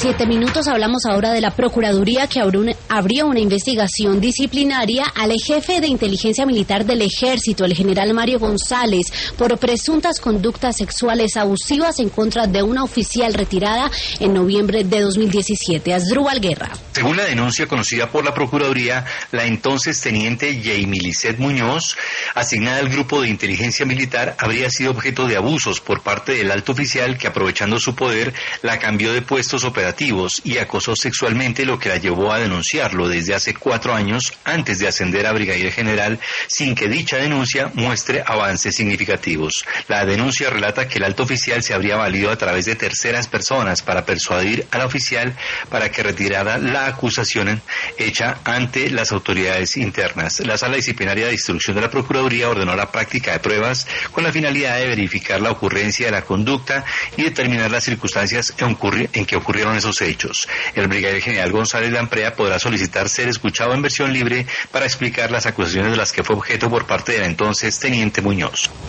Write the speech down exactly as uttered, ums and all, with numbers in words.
siete minutos. Hablamos ahora de la Procuraduría, que abrió una, abrió una investigación disciplinaria al jefe de inteligencia militar del Ejército, el general Mario González, por presuntas conductas sexuales abusivas en contra de una oficial retirada en noviembre de dos mil diecisiete. Asdrúbal Guerra. Según la denuncia conocida por la Procuraduría, la entonces teniente Yamilicet Muñoz, asignada al grupo de inteligencia militar, habría sido objeto de abusos por parte del alto oficial que, aprovechando su poder, la cambió de puestos operativos y acosó sexualmente, lo que la llevó a denunciarlo desde hace cuatro años antes de ascender a brigadier general, sin que dicha denuncia muestre avances significativos. La denuncia relata que el alto oficial se habría valido a través de terceras personas para persuadir a la oficial para que retirara la acusación hecha ante las autoridades internas. La Sala Disciplinaria de Instrucción de la Procuraduría ordenó la práctica de pruebas con la finalidad de verificar la ocurrencia de la conducta y determinar las circunstancias en que ocurrieron esos hechos. El brigadier general González Lamprea podrá solicitar ser escuchado en versión libre para explicar las acusaciones de las que fue objeto por parte del entonces teniente Muñoz.